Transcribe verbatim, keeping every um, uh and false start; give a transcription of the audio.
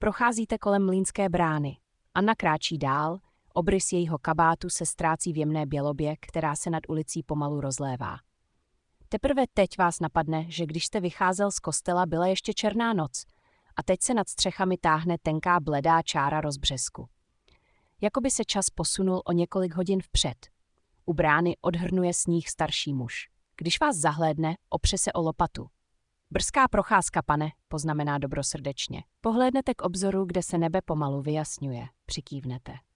Procházíte kolem Mlýnské brány. Anna kráčí dál, obrys jejího kabátu se ztrácí v jemné bělobě, která se nad ulicí pomalu rozlévá. Teprve teď vás napadne, že když jste vycházel z kostela, byla ještě černá noc a teď se nad střechami táhne tenká bledá čára rozbřesku. Jakoby se čas posunul o několik hodin vpřed. U brány odhrnuje sníh starší muž. Když vás zahlédne, opře se o lopatu. Brzká procházka, pane, poznamená dobrosrdečně. Pohlédnete k obzoru, kde se nebe pomalu vyjasňuje. Přikývnete.